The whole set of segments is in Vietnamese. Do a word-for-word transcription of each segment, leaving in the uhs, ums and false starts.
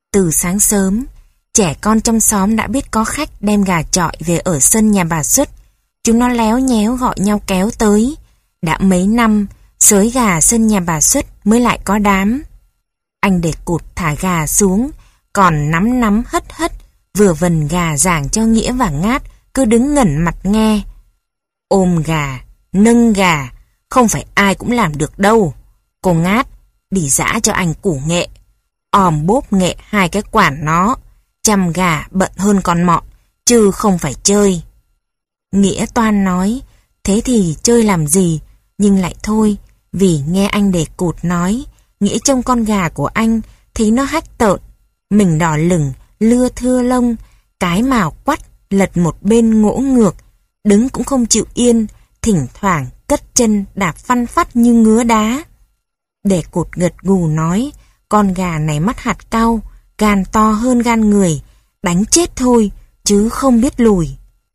Từ sáng sớm, trẻ con trong xóm đã biết có khách đem gà chọi về ở sân nhà bà Xuất. Chúng nó léo nhéo gọi nhau kéo tới. Đã mấy năm, xới gà sân nhà bà Xuất mới lại có đám. Anh để cụt thả gà xuống, còn nắm nắm hất hất, vừa vần gà giảng cho Nghĩa và Ngát, cứ đứng ngẩn mặt nghe. Ôm gà, nâng gà, không phải ai cũng làm được đâu. Cô Ngát, đi giã cho anh củ nghệ. Òm bốp nghệ hai cái quản nó, chăm gà bận hơn con mọn, chứ không phải chơi. Nghĩa toan nói, thế thì chơi làm gì, nhưng lại thôi, vì nghe anh để cụt nói, Nghĩa trông con gà của anh, thấy nó hách tợn, mình đỏ lửng, lưa thưa lông, cái mào quắt, lật một bên ngỗ ngược, đứng cũng không chịu yên, thỉnh thoảng cất chân đạp phăn phắt như ngứa đá. Để cụt gật gù nói, con gà này mắt hạt cau, gan to hơn gan người, đánh chết thôi, chứ không biết lùi.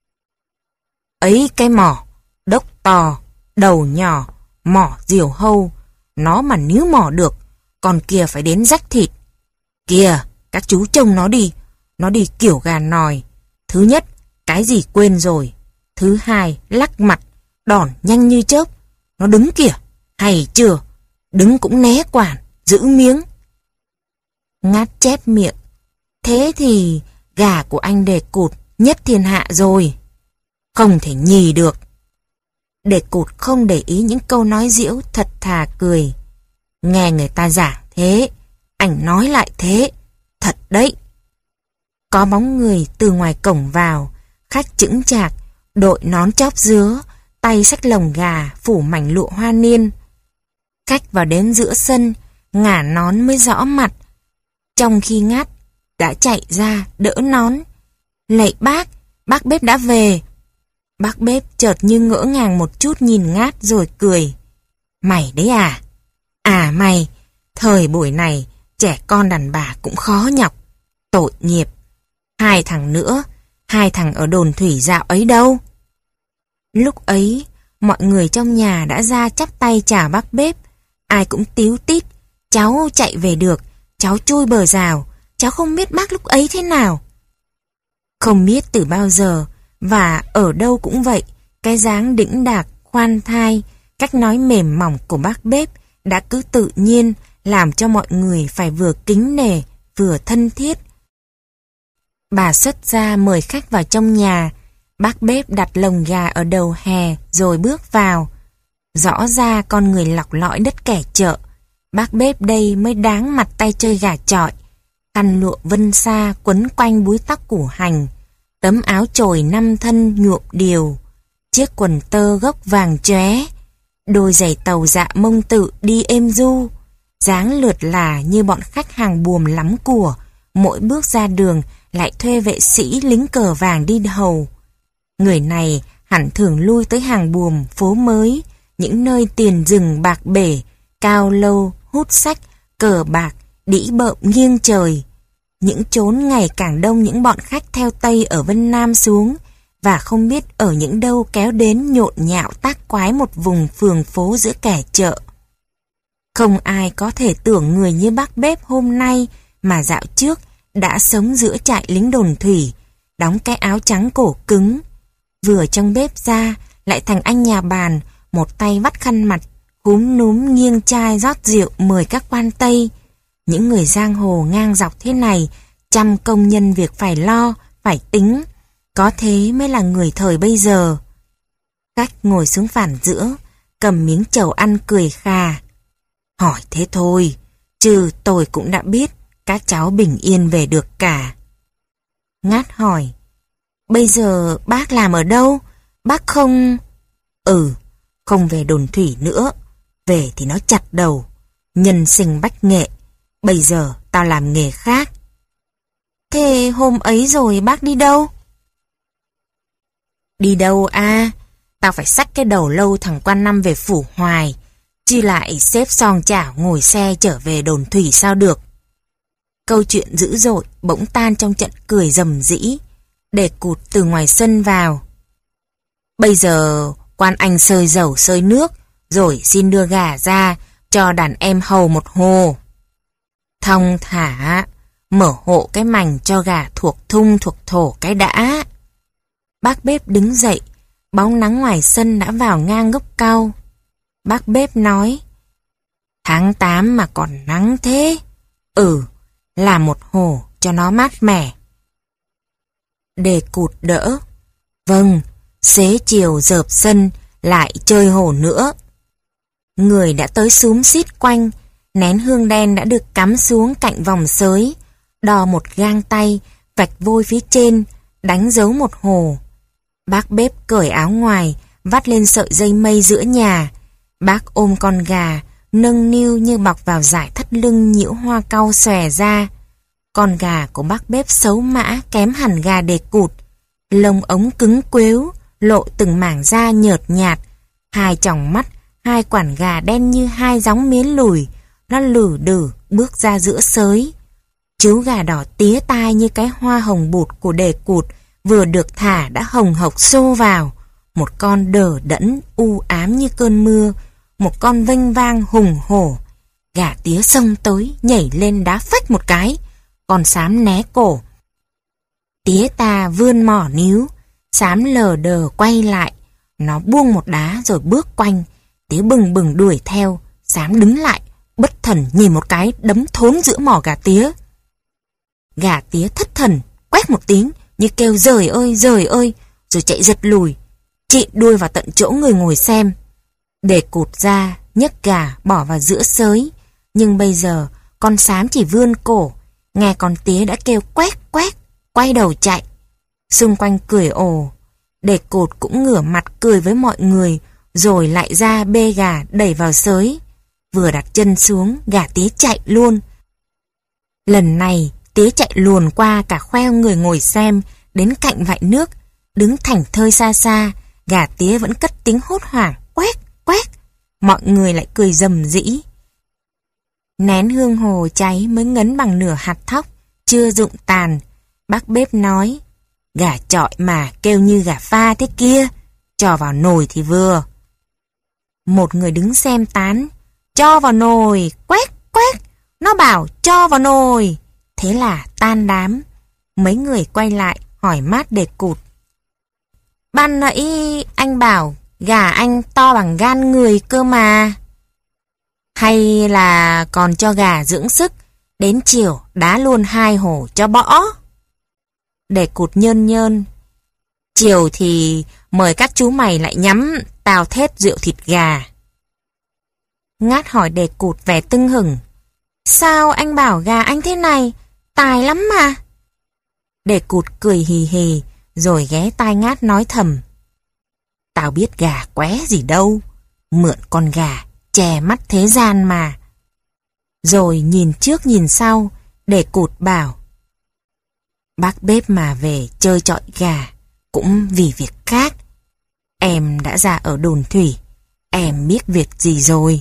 Ấy cái mỏ, đốc to, đầu nhỏ, mỏ diều hâu, nó mà níu mỏ được, con kia phải đến rách thịt. Kìa, các chú trông nó đi, nó đi kiểu gà nòi. Thứ nhất, cái gì quên rồi. Thứ hai, lắc mặt, đòn nhanh như chớp. Nó đứng kìa, hay chưa? Đứng cũng né quản, giữ miếng. Ngát chép miệng. Thế thì gà của anh để cụt nhất thiên hạ rồi. Không thể nhì được. Để cụt không để ý những câu nói giễu, thật thà cười. Nghe người ta giảng thế, anh nói lại thế, thật đấy. Có bóng người từ ngoài cổng vào, khách chững chạc, đội nón chóp dứa, tay xách lồng gà phủ mảnh lụa hoa niên. Khách vào đến giữa sân, ngả nón mới rõ mặt, trong khi Ngát đã chạy ra đỡ nón. Lạy bác, bác bếp đã về. Bác bếp chợt như ngỡ ngàng một chút nhìn Ngát rồi cười. Mày đấy à? À mày, thời buổi này trẻ con đàn bà cũng khó nhọc. Tội nghiệp. Hai thằng nữa, hai thằng ở đồn thủy dạo ấy đâu? Lúc ấy, mọi người trong nhà đã ra chắp tay chào bác bếp. Ai cũng tíu tít, cháu chạy về được, cháu chui bờ rào, cháu không biết bác lúc ấy thế nào. Không biết từ bao giờ, và ở đâu cũng vậy, cái dáng đĩnh đạc, khoan thai, cách nói mềm mỏng của bác bếp đã cứ tự nhiên làm cho mọi người phải vừa kính nể, vừa thân thiết. Bà xuất ra mời khách vào trong nhà, bác bếp đặt lồng gà ở đầu hè rồi bước vào. Rõ ra con người lọc lõi đất kẻ chợ, bác bếp đây mới đáng mặt tay chơi gà chọi. Khăn lụa vân sa quấn quanh búi tóc củ hành, tấm áo chồi năm thân nhuộm điều, chiếc quần tơ gốc vàng chóe, đôi giày tàu dạ mông tự đi êm du, dáng lượt là như bọn khách hàng buồm lắm của, mỗi bước ra đường lại thuê vệ sĩ lính cờ vàng đi hầu. Người này hẳn thường lui tới hàng buồm phố mới, những nơi tiền rừng bạc bể, cao lâu, hút sách, cờ bạc, đĩ bợm nghiêng trời. Những chốn ngày càng đông những bọn khách theo Tây ở Vân Nam xuống, và không biết ở những đâu kéo đến nhộn nhạo tác quái một vùng phường phố giữa kẻ chợ. Không ai có thể tưởng người như bác bếp hôm nay mà dạo trước đã sống giữa trại lính đồn thủy, đóng cái áo trắng cổ cứng. Vừa trong bếp ra, lại thành anh nhà bàn, một tay vắt khăn mặt, cúm núm nghiêng chai rót rượu mời các quan Tây. Những người giang hồ ngang dọc thế này, trăm công nhân việc phải lo, phải tính. Có thế mới là người thời bây giờ. Khách ngồi xuống phản giữa, cầm miếng trầu ăn cười khà. Hỏi thế thôi, chứ tôi cũng đã biết các cháu bình yên về được cả. Ngát hỏi, bây giờ bác làm ở đâu? Bác không... Ừ, không về đồn thủy nữa. Về thì nó chặt đầu. Nhân sinh bách nghệ. Bây giờ tao làm nghề khác. Thế hôm ấy rồi bác đi đâu? Đi đâu à? Tao phải xách cái đầu lâu thằng Quan Năm về phủ hoài, chứ lại xếp song chảo ngồi xe trở về đồn thủy sao được. Câu chuyện dữ dội bỗng tan trong trận cười rầm rĩ. Để cụt từ ngoài sân vào. Bây giờ quan anh sơi dầu sơi nước, rồi xin đưa gà ra cho đàn em hầu một hồ. Thong thả, mở hộ cái mành cho gà thuộc thung thuộc thổ cái đã. Bác bếp đứng dậy, bóng nắng ngoài sân đã vào ngang gốc cau. Bác bếp nói, tháng tám mà còn nắng thế. Ừ, làm một hồ cho nó mát mẻ. Đề Cụt đỡ. Vâng, xế chiều dợp sân, lại chơi hồ nữa. Người đã tới xúm xít quanh, nén hương đen đã được cắm xuống cạnh vòng sới, đo một gang tay, vạch vôi phía trên, đánh dấu một hồ. Bác bếp cởi áo ngoài, vắt lên sợi dây mây giữa nhà. Bác ôm con gà, nâng niu như bọc vào dải thắt lưng nhiễu hoa cau xòe ra. Con gà của bác bếp xấu mã kém hẳn gà Đề Cụt. Lông ống cứng quếu, lộ từng mảng da nhợt nhạt. Hai tròng mắt, hai quản gà đen như hai gióng miến lùi. Nó lử đử bước ra giữa sới. Chú gà đỏ tía tai như cái hoa hồng bụt của Đề Cụt vừa được thả đã hồng hộc xô vào. Một con đờ đẫn u ám như cơn mưa, một con vênh vang hùng hổ. Gà tía xông tới, nhảy lên đá phách một cái. Con xám né cổ. Tía ta vươn mỏ níu, xám lờ đờ quay lại. Nó buông một đá rồi bước quanh. Tía bừng bừng đuổi theo. Xám đứng lại, bất thần nhìn một cái đấm thốn giữa mỏ gà tía. Gà tía thất thần, quét một tiếng như kêu giời ơi giời ơi, rồi chạy giật lùi, chị đuôi vào tận chỗ người ngồi xem. Để Cụt ra, nhấc gà bỏ vào giữa sới. Nhưng bây giờ con xám chỉ vươn cổ, nghe con tía đã kêu quét quét, quay đầu chạy. Xung quanh cười ồ. Để Cụt cũng ngửa mặt cười với mọi người, rồi lại ra bê gà đẩy vào sới. Vừa đặt chân xuống, gà tía chạy luôn. Lần này tía chạy luồn qua cả khoeo người ngồi xem, đến cạnh vại nước, đứng thảnh thơi xa xa. Gà tía vẫn cất tiếng hốt hoảng, quét quét. Mọi người lại cười rầm rĩ. Nén hương hồ cháy mới ngấn bằng nửa hạt thóc, chưa rụng tàn. Bác bếp nói, gà chọi mà kêu như gà pha thế kia, cho vào nồi thì vừa. Một người đứng xem tán, cho vào nồi, quét quét, nó bảo cho vào nồi. Thế là tan đám. Mấy người quay lại hỏi mát Đề Cụt, ban nãy anh bảo gà anh to bằng gan người cơ mà. Hay là còn cho gà dưỡng sức, đến chiều đá luôn hai hồ cho bỏ. Đề Cụt nhơn nhơn, chiều thì mời các chú mày lại nhắm tao thết rượu thịt gà. Ngát hỏi Đề Cụt vẻ tưng hửng, sao anh bảo gà anh thế này, tài lắm mà. Đề Cụt cười hì hì, rồi ghé tai Ngát nói thầm, tao biết gà qué gì đâu, mượn con gà che mắt thế gian mà. Rồi nhìn trước nhìn sau, Đề Cụt bảo, bác bếp mà về chơi chọi gà cũng vì việc khác. Em đã ra ở đồn thủy, em biết việc gì rồi.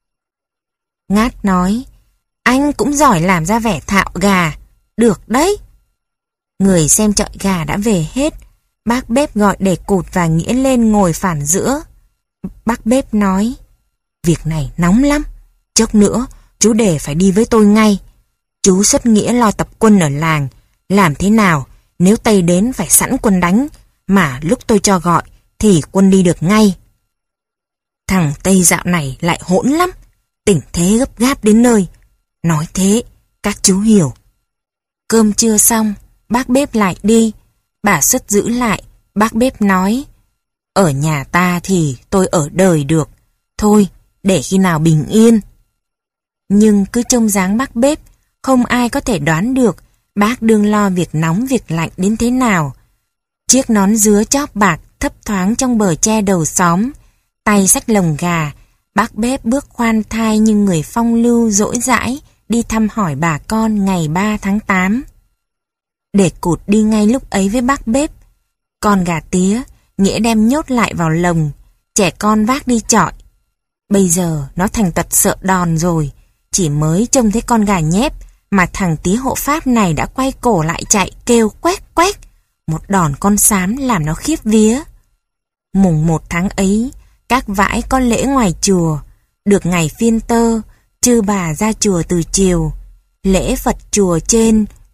Ngát nói, anh cũng giỏi làm ra vẻ thạo gà, được đấy. Người xem chọi gà đã về hết. Bác bếp gọi Đề Cụt và Nghĩa lên ngồi phản giữa. Bác bếp nói, việc này nóng lắm, chốc nữa chú Đề phải đi với tôi ngay. Chú xuất Nghĩa lo tập quân ở làng, làm thế nào nếu Tây đến phải sẵn quân đánh, mà lúc tôi cho gọi thì quân đi được ngay. Thằng Tây dạo này lại hỗn lắm, tình thế gấp gáp đến nơi. Nói thế các chú hiểu. Cơm chưa xong, bác bếp lại đi. Bà Xuất giữ lại. Bác bếp nói, ở nhà ta thì tôi ở đời được, thôi để khi nào bình yên. Nhưng cứ trông dáng bác bếp, không ai có thể đoán được bác đương lo việc nóng việc lạnh đến thế nào. Chiếc nón dứa chóp bạc thấp thoáng trong bờ tre đầu xóm, tay xách lồng gà, bác bếp bước khoan thai như người phong lưu dỗi dãi đi thăm hỏi bà con ngày ba tháng tám. Để Cụt đi ngay lúc ấy với bác bếp. Con gà tía, Nghĩa đem nhốt lại vào lồng, trẻ con vác đi chọi. Bây giờ nó thành tật sợ đòn rồi, chỉ mới trông thấy con gà nhép mà thằng tí hộ pháp này đã quay cổ lại chạy kêu quét quét. Một đòn con xám làm nó khiếp vía. Mùng một tháng ấy, các vãi có lễ ngoài chùa, được ngày phiên tơ, chư bà ra chùa từ chiều. Lễ Phật chùa trên,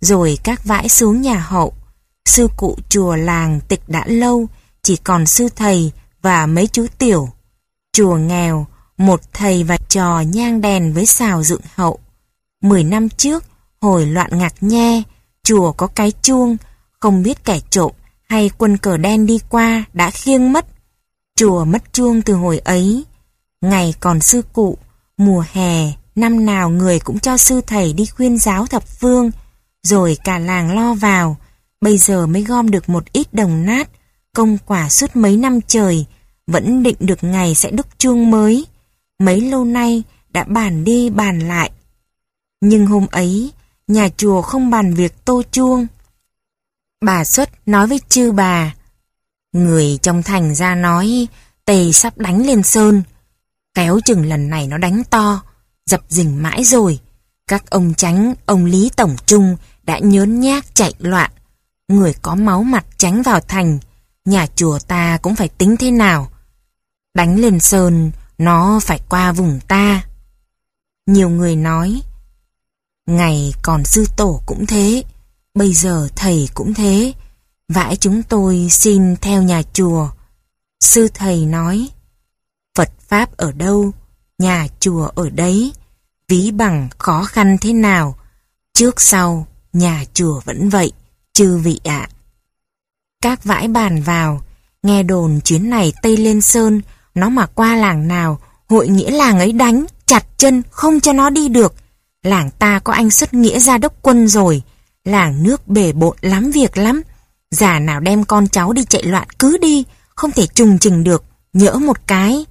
rồi các vãi xuống nhà Hậu. Sư cụ chùa làng tịch đã lâu, chỉ còn sư thầy và mấy chú tiểu. Chùa nghèo, một thầy và trò nhang đèn với xào dựng Hậu. Mười năm trước, hồi loạn Ngạc Nhe, chùa có cái chuông, không biết kẻ trộm hay quân cờ đen đi qua đã khiêng mất. Chùa mất chuông từ hồi ấy. Ngày còn sư cụ, mùa hè, năm nào người cũng cho sư thầy đi khuyên giáo thập phương, rồi cả làng lo vào. Bây giờ mới gom được một ít đồng nát, công quả suốt mấy năm trời, vẫn định được ngày sẽ đúc chuông mới. Mấy lâu nay đã bàn đi bàn lại. Nhưng hôm ấy, nhà chùa không bàn việc tô chuông. Bà Xuất nói với chư bà, người trong thành ra nói Tây sắp đánh lên Sơn, kéo chừng lần này nó đánh to, dập dình mãi rồi. Các ông Chánh, ông Lý Tổng Trung đã nhớn nhác chạy loạn, người có máu mặt tránh vào thành, nhà chùa ta cũng phải tính thế nào. Đánh lên Sơn, nó phải qua vùng ta. Nhiều người nói, ngày còn sư tổ cũng thế, bây giờ thầy cũng thế, vãi chúng tôi xin theo nhà chùa. Sư thầy nói, Phật Pháp ở đâu, nhà chùa ở đấy, ví bằng khó khăn thế nào, trước sau, nhà chùa vẫn vậy, chư vị ạ. Các vãi bàn vào, nghe đồn chuyến này Tây lên Sơn, nó mà qua làng nào, hội nghĩa làng ấy đánh, chặt chân, không cho nó đi được. Làng ta có anh Xuất Nghĩa ra đốc quân rồi, làng nước bể bộn lắm việc lắm. Già nào đem con cháu đi chạy loạn cứ đi, không thể trùng trình được, nhỡ một cái.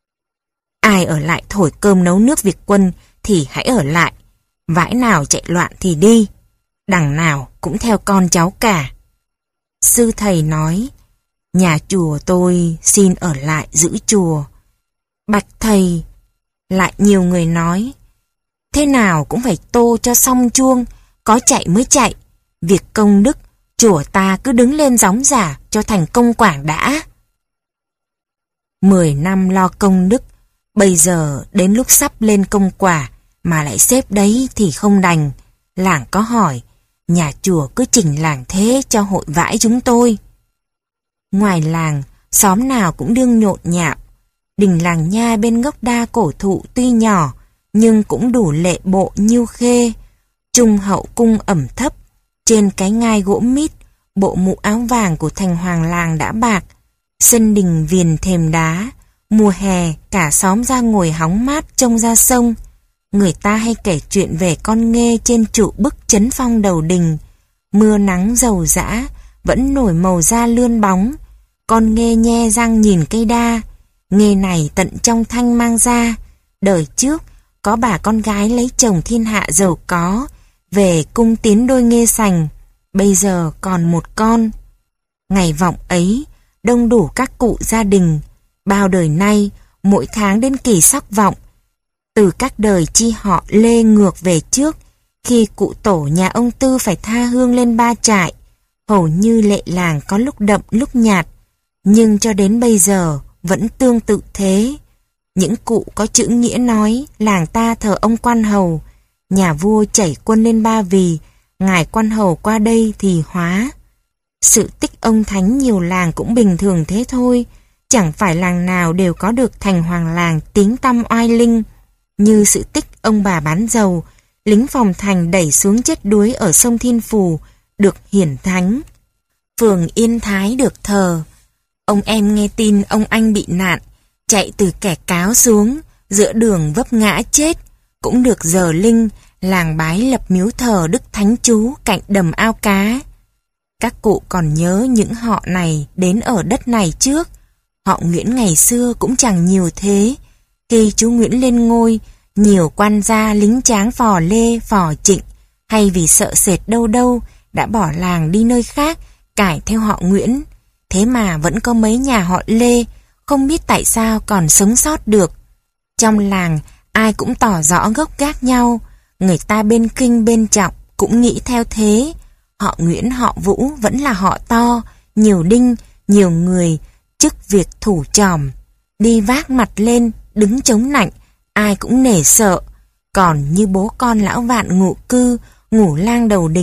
Ai ở lại thổi cơm nấu nước việc quân thì hãy ở lại, vãi nào chạy loạn thì đi, đằng nào cũng theo con cháu cả. Sư thầy nói, nhà chùa tôi xin ở lại giữ chùa. Bạch thầy, lại nhiều người nói, thế nào cũng phải tô cho xong chuông, có chạy mới chạy. Việc công đức, chùa ta cứ đứng lên gióng giả cho thành công quảng đã. Mười năm lo công đức, bây giờ đến lúc sắp lên công quả mà lại xếp đấy thì không đành. Làng có hỏi, nhà chùa cứ chỉnh làng thế cho hội vãi chúng tôi. Ngoài làng, xóm nào cũng đương nhộn nhạo. Đình làng Nha bên gốc đa cổ thụ tuy nhỏ, nhưng cũng đủ lệ bộ nhiêu khê. Trung hậu cung ẩm thấp, trên cái ngai gỗ mít, bộ mũ áo vàng của thành hoàng làng đã bạc. Sân đình viền thềm đá, mùa hè cả xóm ra ngồi hóng mát trông ra sông. Người ta hay kể chuyện về con nghê trên trụ bức chấn phong đầu đình. Mưa nắng dầu dã, vẫn nổi màu da lươn bóng. Con nghê nhe răng nhìn cây đa. Nghê này tận trong thanh mang ra. Đời trước, có bà con gái lấy chồng thiên hạ giàu có, về cung tiến đôi nghê sành. Bây giờ còn một con. Ngày vọng ấy, đông đủ các cụ gia đình. Bao đời nay, mỗi tháng đến kỳ sóc vọng. Từ các đời chi họ lê ngược về trước, khi cụ tổ nhà ông Tư phải tha hương lên ba trại, hầu như lệ làng có lúc đậm lúc nhạt, nhưng cho đến bây giờ vẫn tương tự thế. Những cụ có chữ nghĩa nói làng ta thờ ông quan hầu, nhà vua chảy quân lên Ba Vì, ngài quan hầu qua đây thì hóa. Sự tích ông thánh nhiều làng cũng bình thường thế thôi, chẳng phải làng nào đều có được thành hoàng làng tiếng tăm oai linh. Như sự tích ông bà bán dầu, lính phòng thành đẩy xuống chết đuối ở sông Thiên Phù, được hiển thánh. Phường Yên Thái được thờ. Ông em nghe tin ông anh bị nạn, chạy từ kẻ cáo xuống, giữa đường vấp ngã chết, cũng được giờ linh, làng bái lập miếu thờ Đức Thánh Chú cạnh đầm ao cá. Các cụ còn nhớ những họ này đến ở đất này trước. Họ Nguyễn ngày xưa cũng chẳng nhiều thế. Khi chú Nguyễn lên ngôi, nhiều quan gia lính tráng Phò Lê, Phò Trịnh, hay vì sợ sệt đâu đâu, đã bỏ làng đi nơi khác, cải theo họ Nguyễn. Thế mà vẫn có mấy nhà họ Lê, không biết tại sao còn sống sót được. Trong làng, ai cũng tỏ rõ gốc gác nhau, người ta bên kinh bên trọng cũng nghĩ theo thế. Họ Nguyễn họ Vũ vẫn là họ to, nhiều đinh, nhiều người, chức việc thủ tròm. Đi vác mặt lên, đứng chống nạnh, ai cũng nể sợ. Còn như bố con lão Vạn ngụ cư, ngủ lang đầu đình,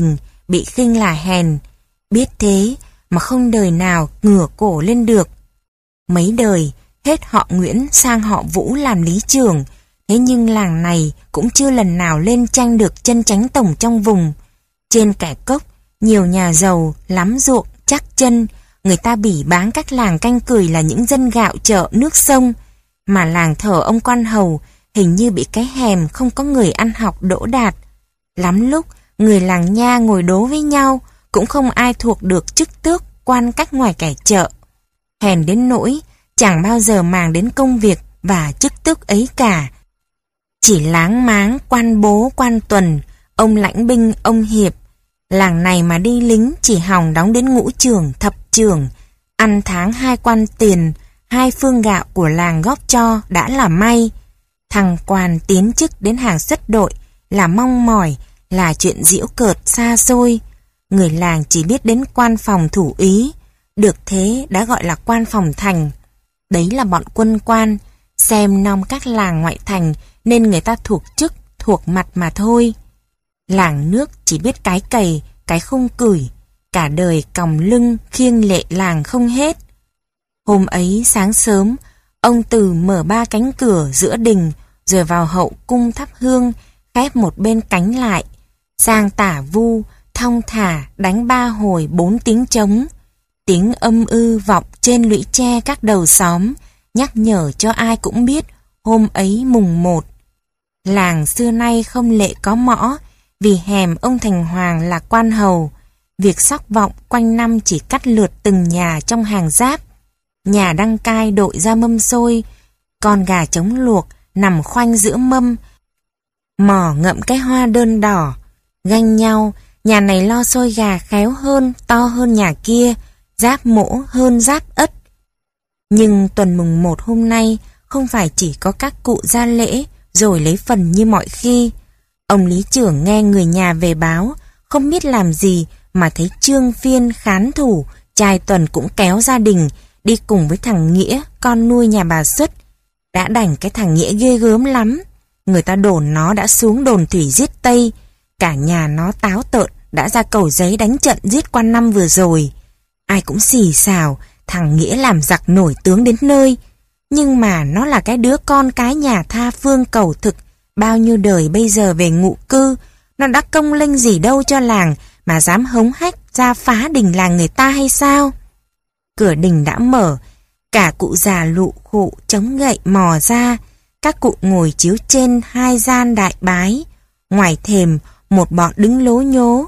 bị khinh là hèn. Biết thế mà không đời nào ngửa cổ lên được. Mấy đời, hết họ Nguyễn sang họ Vũ làm lý trưởng, thế nhưng làng này cũng chưa lần nào lên tranh được chân chánh tổng trong vùng. Trên kẻ cốc, nhiều nhà giàu, lắm ruộng, chắc chân, người ta bỉ báng các làng canh cười là những dân gạo chợ nước sông, mà làng thờ ông quan hầu hình như bị cái hèm không có người ăn học đỗ đạt. Lắm lúc, người làng nha ngồi đố với nhau, cũng không ai thuộc được chức tước quan cách ngoài kẻ chợ. Hèn đến nỗi, chẳng bao giờ màng đến công việc và chức tước ấy cả. Chỉ láng máng quan bố quan tuần, ông lãnh binh ông hiệp. Làng này mà đi lính chỉ hòng đóng đến ngũ trưởng thập trưởng, ăn tháng hai quan tiền, hai phương gạo của làng góp cho đã là may. Thằng quan tiến chức đến hàng xuất đội là mong mỏi, là chuyện giễu cợt xa xôi. Người làng chỉ biết đến quan phòng thủ úy, được thế đã gọi là quan phòng thành. Đấy là bọn quân quan, xem nom các làng ngoại thành nên người ta thuộc chức, thuộc mặt mà thôi. Làng nước chỉ biết cái cày, cái khung cửi, cả đời còng lưng khiêng lệ làng không hết. Hôm ấy sáng sớm, ông Từ mở ba cánh cửa giữa đình rồi vào hậu cung thắp hương, khép một bên cánh lại, sang tả vu, thong thả đánh ba hồi bốn tiếng trống. Tiếng âm ư vọng trên lũy tre các đầu xóm, nhắc nhở cho ai cũng biết hôm ấy mùng một. Làng xưa nay không lệ có mõ, vì hèm ông Thành Hoàng là quan hầu. Việc sóc vọng quanh năm chỉ cắt lượt từng nhà trong hàng giáp. Nhà đăng cai đội ra mâm xôi, con gà trống luộc nằm khoanh giữa mâm, mỏ ngậm cái hoa đơn đỏ. Ganh nhau, nhà này lo xôi gà khéo hơn, to hơn nhà kia, giáp mỗ hơn giáp ất. Nhưng tuần mùng một hôm nay không phải chỉ có các cụ ra lễ rồi lấy phần như mọi khi. Ông lý trưởng nghe người nhà về báo, không biết làm gì mà thấy Trương Phiên khán thủ, trai Tuần cũng kéo gia đình đi cùng với thằng Nghĩa, con nuôi nhà bà Xuất. Đã đành cái thằng Nghĩa ghê gớm lắm. Người ta đồn nó đã xuống đồn thủy giết Tây. Cả nhà nó táo tợn đã ra Cầu Giấy đánh trận giết quan năm vừa rồi. Ai cũng xì xào thằng Nghĩa làm giặc nổi tướng đến nơi. Nhưng mà nó là cái đứa con cái nhà tha phương cầu thực, bao nhiêu đời bây giờ về ngụ cư. Nó đã công lênh gì đâu cho làng mà dám hống hách ra phá đình làng người ta hay sao? Cửa đình đã mở, cả cụ già lụ khụ chống gậy mò ra. Các cụ ngồi chiếu trên hai gian đại bái. Ngoài thềm một bọn đứng lố nhố.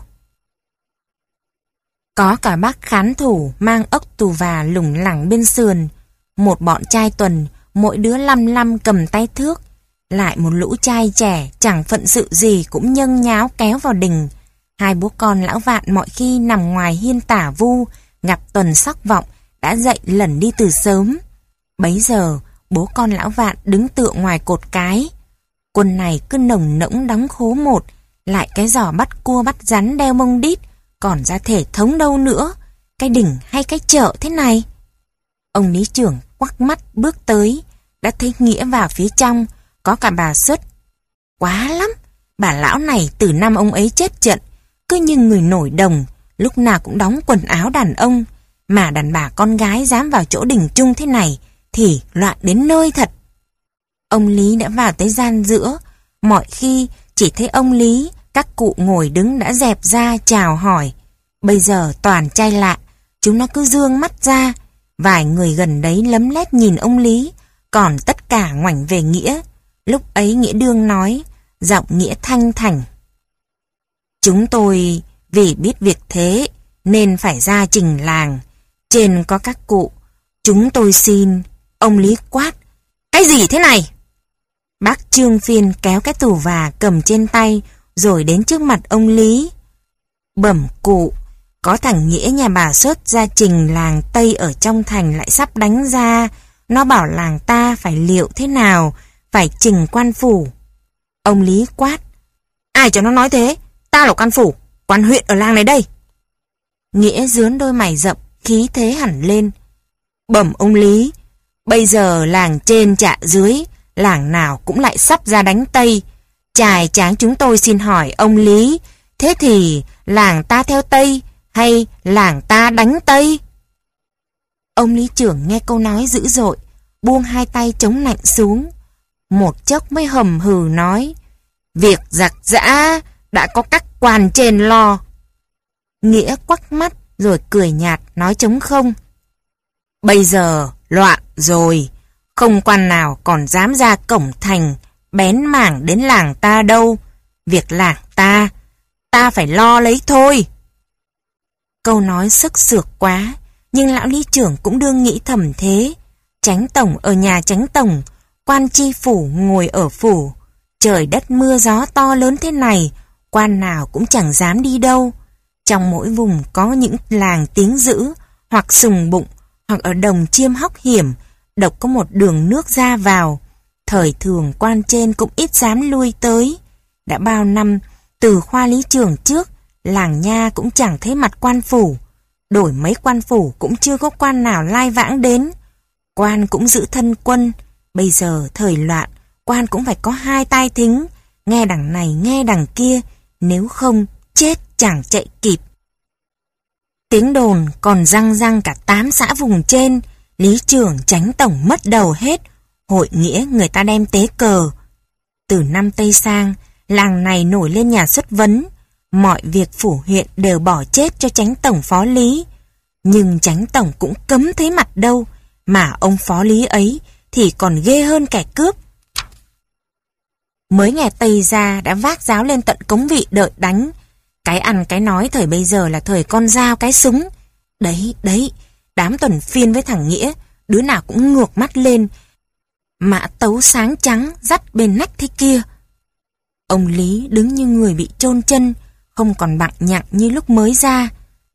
Có cả bác khán thủ mang ốc tù và lủng lẳng bên sườn. Một bọn trai Tuần, mỗi đứa lăm lăm cầm tay thước. Lại một lũ trai trẻ chẳng phận sự gì cũng nhâng nháo kéo vào đình. Hai bố con lão Vạn mọi khi nằm ngoài hiên tả vu, gặp Tuần sóc vọng đã dậy lẩn đi từ sớm. Bấy giờ bố con lão Vạn đứng tựa ngoài cột cái. Quân này cứ nồng nỗng đóng khố một, lại cái giỏ bắt cua bắt rắn đeo mông đít, còn ra thể thống đâu nữa, cái đỉnh hay cái chợ thế này. Ông lý trưởng quắc mắt bước tới, đã thấy Nghĩa vào phía trong, có cả bà Xuất. Quá lắm, bà lão này từ năm ông ấy chết trận, cứ như người nổi đồng, lúc nào cũng đóng quần áo đàn ông, mà đàn bà con gái dám vào chỗ đình chung thế này, thì loạn đến nơi thật. Ông Lý đã vào tới gian giữa, mọi khi chỉ thấy ông Lý, các cụ ngồi đứng đã dẹp ra chào hỏi. Bây giờ toàn trai lạ, chúng nó cứ dương mắt ra, vài người gần đấy lấm lét nhìn ông Lý, còn tất cả ngoảnh về Nghĩa. Lúc ấy Nghĩa đương nói, giọng Nghĩa thanh thảnh. Chúng tôi vì biết việc thế nên phải ra trình làng. Trên có các cụ, chúng tôi xin. Ông Lý quát, cái gì thế này? Bác Trương Phiên kéo cái tù và cầm trên tay rồi đến trước mặt ông Lý. Bẩm cụ, có thằng Nghĩa nhà bà Xuất ra trình làng Tây ở trong thành lại sắp đánh ra. Nó bảo làng ta phải liệu thế nào, phải trình quan phủ. Ông Lý quát, ai cho nó nói thế? Ta là quan phủ, quan huyện ở làng này đây. Nghĩa dướn đôi mày rậm, khí thế hẳn lên. Bẩm ông Lý, bây giờ làng trên chạ dưới, làng nào cũng lại sắp ra đánh Tây. Chài tráng chúng tôi xin hỏi ông Lý, thế thì làng ta theo Tây hay làng ta đánh Tây? Ông lý trưởng nghe câu nói dữ dội, buông hai tay chống nạnh xuống. Một chốc mới hầm hừ nói, việc giặc giã đã có các quan trên lo. Nghĩa quắc mắt rồi cười nhạt nói trống không. Bây giờ loạn rồi, không quan nào còn dám ra cổng thành bén mảng đến làng ta đâu. Việc làng ta, ta phải lo lấy thôi. Câu nói sức sược quá, nhưng lão lý trưởng cũng đương nghĩ thầm thế. Chánh tổng ở nhà chánh tổng, quan tri phủ ngồi ở phủ. Trời đất mưa gió to lớn thế này, quan nào cũng chẳng dám đi đâu. Trong mỗi vùng có những làng tiếng dữ, hoặc sùng bụng, hoặc ở đồng chiêm hóc hiểm, độc có một đường nước ra vào. Thời thường quan trên cũng ít dám lui tới. Đã bao năm, từ khoa lý trưởng trước, làng nha cũng chẳng thấy mặt quan phủ. Đổi mấy quan phủ cũng chưa có quan nào lai vãng đến. Quan cũng giữ thân quân. Bây giờ thời loạn, quan cũng phải có hai tai thính, nghe đằng này nghe đằng kia, nếu không chết chẳng chạy kịp. Tiếng đồn còn răng răng cả tám xã vùng trên, lý trưởng chánh tổng mất đầu hết, hội nghĩa người ta đem tế cờ. Từ năm Tây sang, làng này nổi lên nhà xuất vấn, mọi việc phủ huyện đều bỏ chết cho chánh tổng phó lý. Nhưng chánh tổng cũng cấm thấy mặt đâu, mà ông phó lý ấy thì còn ghê hơn kẻ cướp. Mới nghe Tây ra đã vác giáo lên tận cống vị đợi đánh. Cái ăn cái nói thời bây giờ là thời con dao cái súng. Đấy, đấy, đám tuần phiên với thằng Nghĩa, đứa nào cũng ngược mắt lên. Mã tấu sáng trắng dắt bên nách thế kia. Ông Lý đứng như người bị chôn chân, không còn bặng nhặng như lúc mới ra.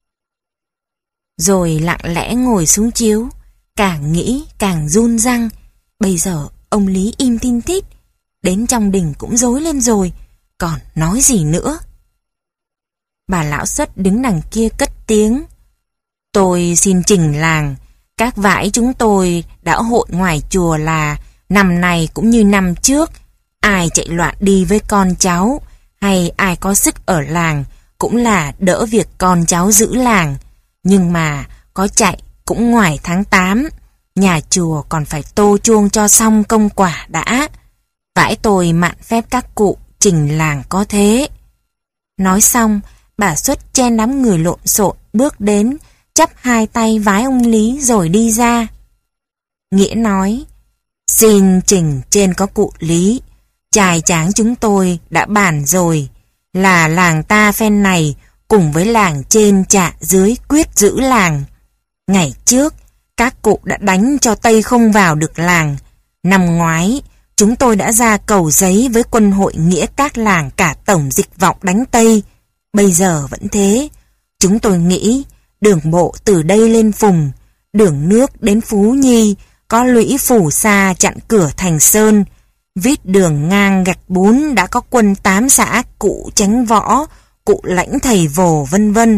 Rồi lặng lẽ ngồi xuống chiếu, càng nghĩ càng run răng. Bây giờ ông Lý im tin tít, đến trong đình cũng rối lên rồi, còn nói gì nữa. Bà lão Xuất đứng đằng kia cất tiếng. Tôi xin trình làng, các vãi chúng tôi đã hội ngoài chùa là năm này cũng như năm trước, ai chạy loạn đi với con cháu, hay ai có sức ở làng, cũng là đỡ việc con cháu giữ làng. Nhưng mà có chạy cũng ngoài tháng tám, nhà chùa còn phải tô chuông cho xong công quả đã. Vãi tôi mạn phép các cụ trình làng có thế. Nói xong, bà Xuất chen đám người lộn xộn bước đến, chắp hai tay vái ông Lý rồi đi ra. Nghĩa nói, xin trình trên có cụ Lý, trai tráng chúng tôi đã bàn rồi, là làng ta phen này cùng với làng trên chạ dưới quyết giữ làng. Ngày trước, các cụ đã đánh cho Tây không vào được làng. Năm ngoái, chúng tôi đã ra cầu giấy với quân hội nghĩa các làng cả tổng dịch vọng đánh Tây. Bây giờ vẫn thế. Chúng tôi nghĩ đường bộ từ đây lên Phùng, đường nước đến Phú Nhi, có lũy Phủ Sa chặn cửa Thành Sơn. Vít đường ngang gạch bún đã có quân tám xã cụ Chánh Võ, cụ Lãnh Thầy Vồ vân vân.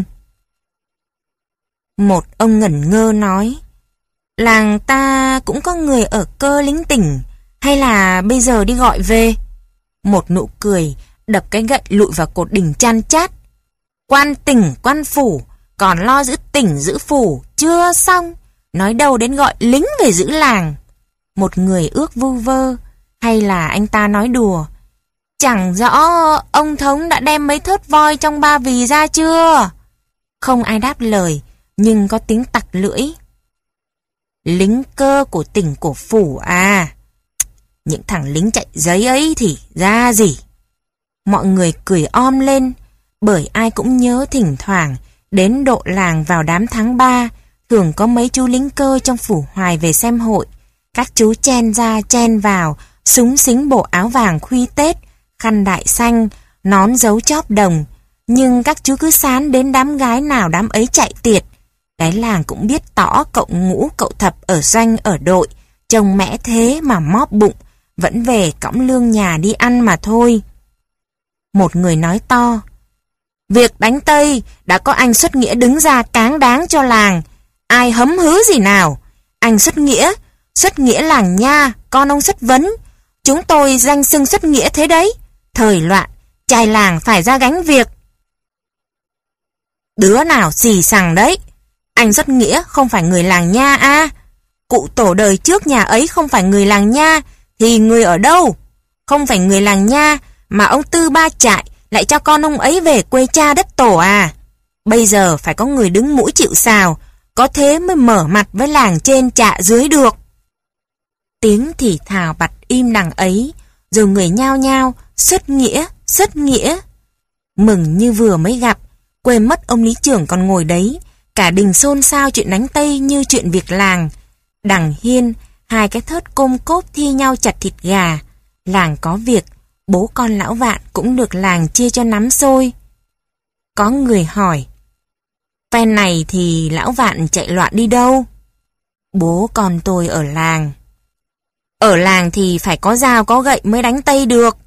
Một ông ngẩn ngơ nói, làng ta cũng có người ở Cơ lính tỉnh, hay là bây giờ đi gọi về? Một nụ cười đập cái gậy lụi vào cột đỉnh chan chát. Quan tỉnh, quan phủ, còn lo giữ tỉnh giữ phủ, chưa xong, nói đâu đến gọi lính về giữ làng. Một người ước vu vơ, hay là anh ta nói đùa. Chẳng rõ ông thống đã đem mấy thớt voi trong ba vì ra chưa? Không ai đáp lời, nhưng có tiếng tặc lưỡi. Lính cơ của tỉnh của phủ à? Những thằng lính chạy giấy ấy thì ra gì? Mọi người cười om lên, bởi ai cũng nhớ thỉnh thoảng đến độ làng vào đám tháng ba, thường có mấy chú lính cơ trong phủ Hoài về xem hội. Các chú chen ra chen vào, súng xính bộ áo vàng khuy Tết, khăn đại xanh, nón dấu chóp đồng. Nhưng các chú cứ sán đến đám gái nào đám ấy chạy tiệt. Cái làng cũng biết tỏ cậu ngũ cậu thập ở doanh ở đội, trông mẽ thế mà móp bụng, vẫn về cõng lương nhà đi ăn mà thôi. Một người nói to, việc đánh Tây đã có anh Xuất Nghĩa đứng ra cáng đáng cho làng, ai hấm hứ gì nào? Anh Xuất Nghĩa, Xuất Nghĩa làng nha, con ông Xuất Vấn, chúng tôi danh xưng Xuất Nghĩa thế đấy. Thời loạn, trai làng phải ra gánh việc. Đứa nào xì xằng đấy? Anh Xuất Nghĩa không phải người làng Nha à? Cụ tổ đời trước nhà ấy không phải người làng Nha, thì người ở đâu? Không phải người làng Nha, mà ông Tư Ba Trại lại cho con ông ấy về quê cha đất tổ à? Bây giờ phải có người đứng mũi chịu sào, có thế mới mở mặt với làng trên chạ dưới được. Tiếng thì thào bặt im đằng ấy, rồi người nhao nhao, Xuất Nghĩa, Xuất Nghĩa. Mừng như vừa mới gặp, quên mất ông lý trưởng còn ngồi đấy, cả đình xôn xao chuyện đánh Tây như chuyện việc làng. Đằng hiên, hai cái thớt côm cốp thi nhau chặt thịt gà. Làng có việc, bố con lão Vạn cũng được làng chia cho nắm xôi. Có người hỏi, phen này thì lão Vạn chạy loạn đi đâu? Bố con tôi ở làng. Ở làng thì phải có dao có gậy mới đánh Tây được.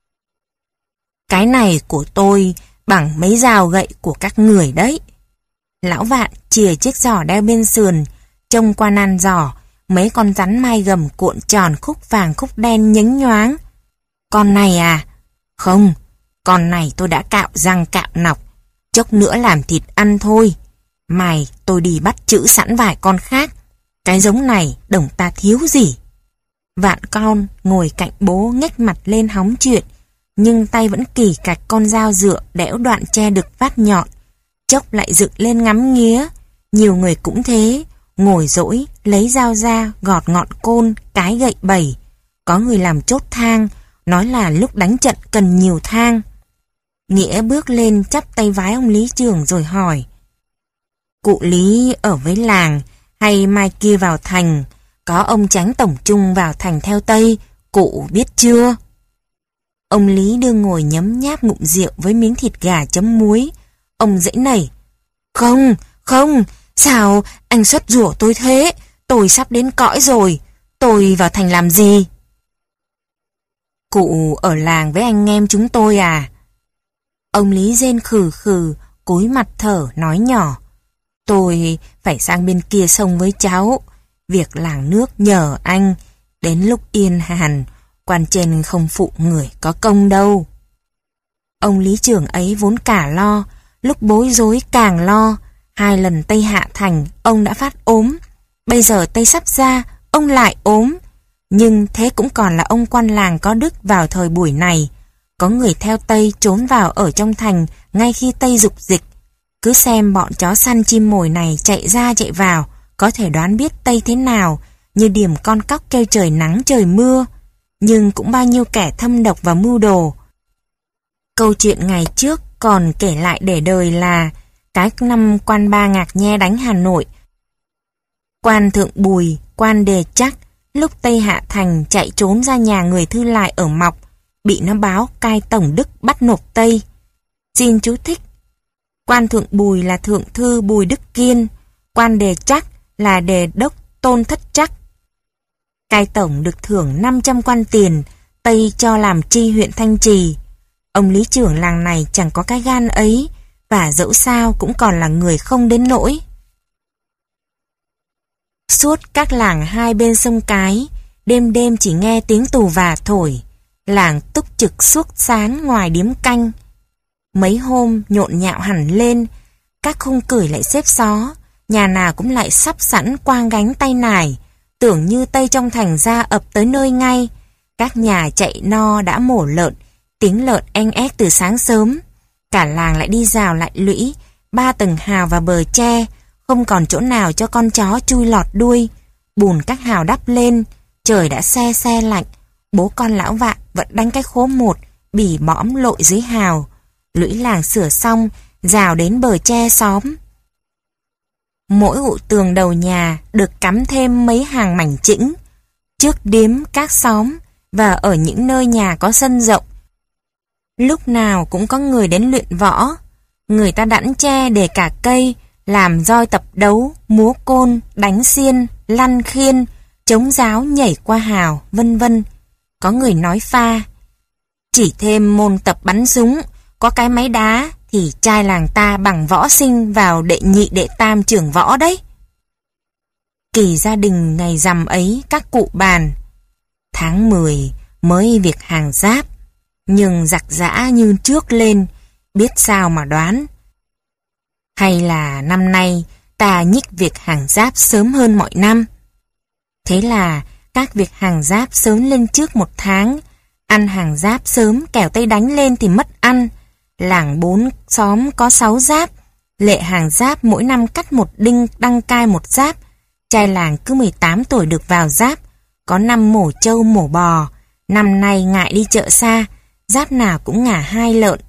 Cái này của tôi bằng mấy dao gậy của các người đấy. Lão Vạn chìa chiếc giỏ đeo bên sườn, trông qua nan giỏ, mấy con rắn mai gầm cuộn tròn khúc vàng khúc đen nhánh nhoáng. Con này à? Không, con này tôi đã cạo răng cạo nọc, chốc nữa làm thịt ăn thôi. Mai tôi đi bắt chữ sẵn vài con khác. Cái giống này đồng ta thiếu gì? Vạn con ngồi cạnh bố nhếch mặt lên hóng chuyện, nhưng tay vẫn kì cạch con dao dựa đẽo đoạn che được vát nhọn. Chốc lại dựng lên ngắm nghía. Nhiều người cũng thế, ngồi dỗi, lấy dao ra, gọt ngọn côn, cái gậy bẩy. Có người làm chốt thang, nói là lúc đánh trận cần nhiều thang. Nghĩa bước lên chắp tay vái ông lý trưởng rồi hỏi, cụ Lý ở với làng, hay mai kia vào thành, có ông Chánh tổng trung vào thành theo Tây, cụ biết chưa? Ông Lý đưa ngồi nhấm nháp ngụm rượu với miếng thịt gà chấm muối. Ông dãy nảy, không, không, sao anh Xuất rủa tôi thế? Tôi sắp đến cõi rồi, tôi vào thành làm gì? Cụ ở làng với anh em chúng tôi à? Ông Lý rên khừ khừ, cúi mặt thở nói nhỏ, tôi phải sang bên kia sông với cháu, việc làng nước nhờ anh, đến lúc yên hàn, quan trên không phụ người có công đâu. Ông lý trưởng ấy vốn cả lo, lúc bối rối càng lo. Hai lần Tây hạ thành, ông đã phát ốm. Bây giờ Tây sắp ra, ông lại ốm. Nhưng thế cũng còn là ông quan làng có đức vào thời buổi này. Có người theo Tây trốn vào ở trong thành ngay khi Tây dục dịch. Cứ xem bọn chó săn chim mồi này chạy ra chạy vào, có thể đoán biết Tây thế nào, như điểm con cóc kêu trời nắng trời mưa. Nhưng cũng bao nhiêu kẻ thâm độc và mưu đồ. Câu chuyện ngày trước còn kể lại để đời là cái năm quan Ba Ngạc Nhe đánh Hà Nội. Quan Thượng Bùi, quan Đề Chắc, lúc Tây hạ thành chạy trốn ra nhà người Thư Lại ở Mọc, bị nó báo cai tổng đức bắt nộp Tây. Xin chú thích. Quan Thượng Bùi là Thượng Thư Bùi Đức Kiên, quan Đề Chắc là Đề Đốc Tôn Thất Chắc. Cai tổng được thưởng năm trăm quan tiền, Tây cho làm tri huyện Thanh Trì. Ông lý trưởng làng này chẳng có cái gan ấy, và dẫu sao cũng còn là người không đến nỗi. Suốt các làng hai bên sông Cái, đêm đêm chỉ nghe tiếng tù và thổi, làng túc trực suốt sáng ngoài điếm canh. Mấy hôm nhộn nhạo hẳn lên, các khung cửi lại xếp xó, nhà nào cũng lại sắp sẵn quang gánh tay nải, tưởng như Tây trong thành ra ập tới nơi ngay. Các nhà chạy no đã mổ lợn, tiếng lợn en ét từ sáng sớm. Cả làng lại đi rào lại lũy, ba tầng hào và bờ tre, không còn chỗ nào cho con chó chui lọt đuôi. Bùn các hào đắp lên, trời đã se se lạnh. Bố con lão Vạn vẫn đánh cái khố một, bỉ mõm lội dưới hào. Lũy làng sửa xong, rào đến bờ tre xóm. Mỗi ụ tường đầu nhà được cắm thêm mấy hàng mảnh chĩnh. Trước điếm các xóm và ở những nơi nhà có sân rộng, lúc nào cũng có người đến luyện võ. Người ta đẵn tre để cả cây, làm roi tập đấu, múa côn, đánh xiên, lăn khiên, chống giáo nhảy qua hào, vân vân. Có người nói pha, chỉ thêm môn tập bắn súng, có cái máy đá thì trai làng ta bằng võ sinh vào đệ nhị đệ tam trưởng võ đấy. Kỳ gia đình ngày rằm ấy các cụ bàn, tháng mười mới việc hàng giáp, nhưng giặc giã như trước lên, biết sao mà đoán. Hay là năm nay ta nhích việc hàng giáp sớm hơn mọi năm? Thế là các việc hàng giáp sớm lên trước một tháng. Ăn hàng giáp sớm kẻo tay đánh lên thì mất ăn. Làng bốn xóm có sáu giáp. Lệ hàng giáp mỗi năm cắt một đinh đăng cai một giáp. Trai làng cứ mười tám tuổi được vào giáp. Có năm mổ trâu mổ bò. Năm nay ngại đi chợ xa, giáp nào cũng ngả hai lợn.